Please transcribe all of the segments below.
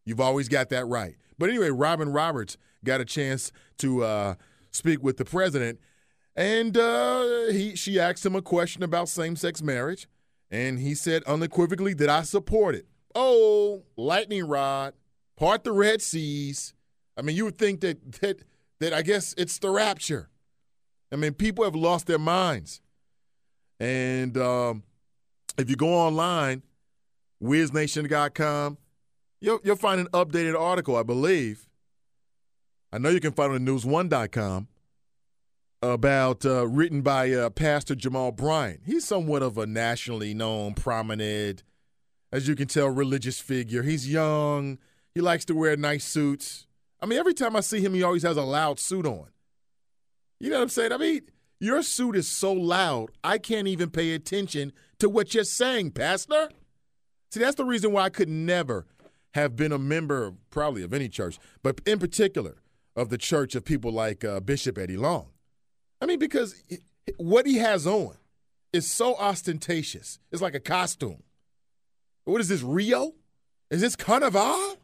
You've always got that right. But anyway, Robin Roberts got a chance to speak with the president, and she asked him a question about same-sex marriage, and he said unequivocally that I support it. Oh, lightning rod, part the Red Seas. I mean, you would think that I guess it's the rapture. I mean, people have lost their minds. And if you go online, WizNation.com, you'll find an updated article, I believe. I know you can find it on News1.com about written by Pastor Jamal Bryant. He's somewhat of a nationally known, prominent, as you can tell, religious figure. He's young. He likes to wear nice suits. I mean, every time I see him, he always has a loud suit on. You know what I'm saying? I mean, your suit is so loud, I can't even pay attention to what you're saying, Pastor. See, that's the reason why I could never have been a member probably of any church, but in particular of the church of people like Bishop Eddie Long. I mean, because what he has on is so ostentatious. It's like a costume. What is this, Rio? Is this Carnival?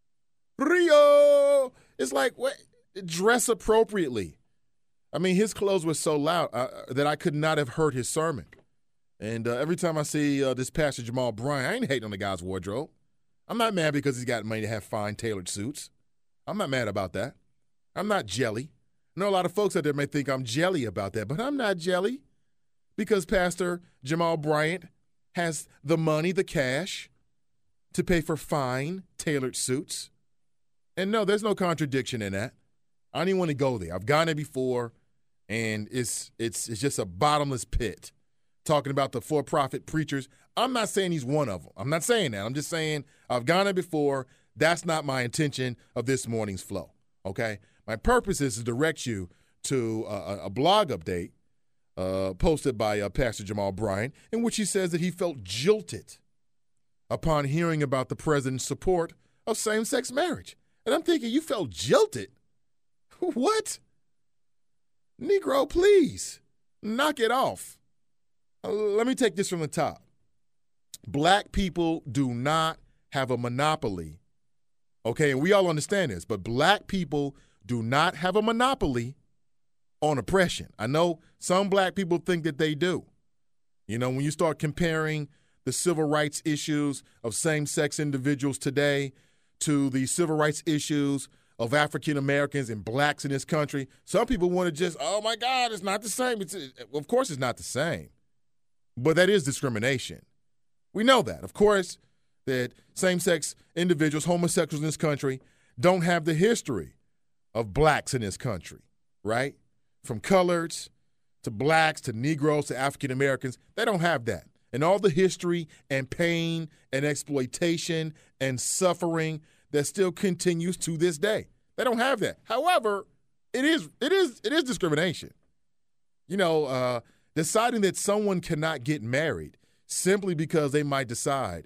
Rio! It's like, what? Dress appropriately. I mean, his clothes were so loud that I could not have heard his sermon. And every time I see this Pastor Jamal Bryant, I ain't hating on the guy's wardrobe. I'm not mad because he's got money to have fine tailored suits. I'm not mad about that. I'm not jelly. I know a lot of folks out there may think I'm jelly about that, but I'm not jelly because Pastor Jamal Bryant has the money, the cash, to pay for fine tailored suits. And no, there's no contradiction in that. I don't even want to go there. I've gone there before, and it's just a bottomless pit. Talking about the for-profit preachers, I'm not saying he's one of them. I'm not saying that. I'm just saying I've gone there before. That's not my intention of this morning's flow, okay? My purpose is to direct you to a blog update posted by Pastor Jamal Bryant, in which he says that he felt jilted upon hearing about the president's support of same-sex marriage. And I'm thinking, you felt jilted? What? Negro, please, knock it off. Let me take this from the top. Black people do not have a monopoly, okay? And we all understand this, but black people do not have a monopoly on oppression. I know some black people think that they do. You know, when you start comparing the civil rights issues of same-sex individuals today to the civil rights issues of African Americans and blacks in this country, some people want to just, oh my God, it's not the same. Of course it's not the same. But that is discrimination. We know that. Of course, that same-sex individuals, homosexuals in this country, don't have the history of blacks in this country, right? From coloreds to blacks to Negroes to African Americans, they don't have that. And all the history and pain and exploitation and suffering that still continues to this day. They don't have that. However, it is discrimination. You know, deciding that someone cannot get married simply because they might decide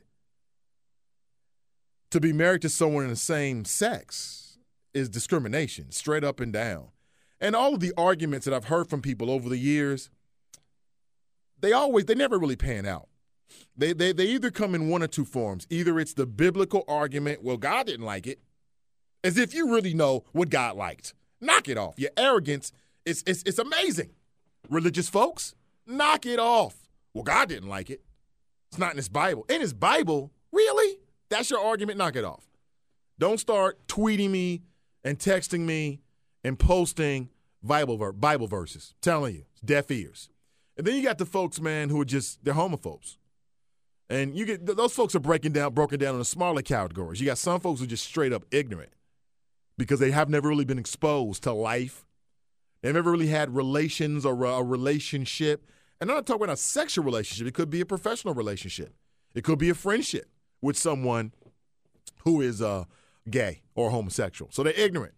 to be married to someone in the same sex is discrimination, straight up and down. And all of the arguments that I've heard from people over the years, they never really pan out. They either come in one or two forms. Either it's the biblical argument, well, God didn't like it, as if you really know what God liked. Knock it off. Your arrogance, it's amazing. Religious folks, knock it off. Well, God didn't like it. It's not in his Bible. In his Bible? Really? That's your argument? Knock it off. Don't start tweeting me and texting me and posting Bible verses. I'm telling you, it's deaf ears. And then you got the folks, man, who are they're homophobes. And you get those folks are broken down into smaller categories. You got some folks who are just straight up ignorant because they have never really been exposed to life. They've never really had relations or a relationship. And I'm not talking about a sexual relationship. It could be a professional relationship. It could be a friendship with someone who is gay or homosexual. So they're ignorant.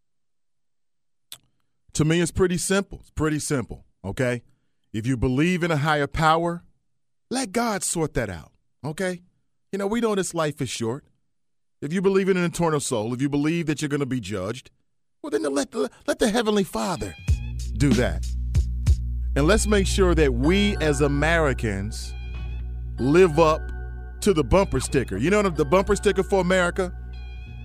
To me, it's pretty simple. It's pretty simple, okay? If you believe in a higher power, let God sort that out, okay? You know, we know this life is short. If you believe in an eternal soul, if you believe that you're going to be judged, well, then let the Heavenly Father do that. And let's make sure that we as Americans live up to the bumper sticker. You know the bumper sticker for America?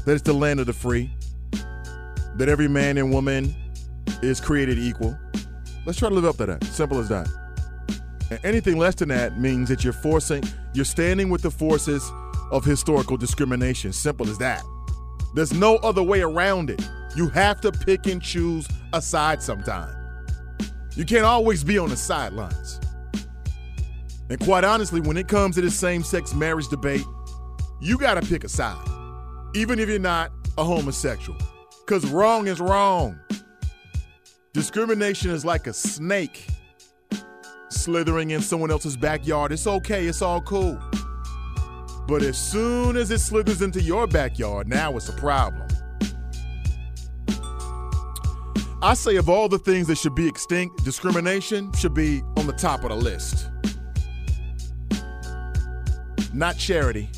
that it's the land of the free, that every man and woman is created equal. Let's try to live up to that. Simple as that. And anything less than that means that you're standing with the forces of historical discrimination. Simple as that. There's no other way around it. You have to pick and choose a side sometime. You can't always be on the sidelines. And quite honestly, when it comes to this same-sex marriage debate, you got to pick a side, even if you're not a homosexual, because wrong is wrong. Discrimination is like a snake slithering in someone else's backyard. It's okay. It's all cool. But as soon as it slithers into your backyard, now it's a problem. I say of all the things that should be extinct, discrimination should be on the top of the list. Not charity,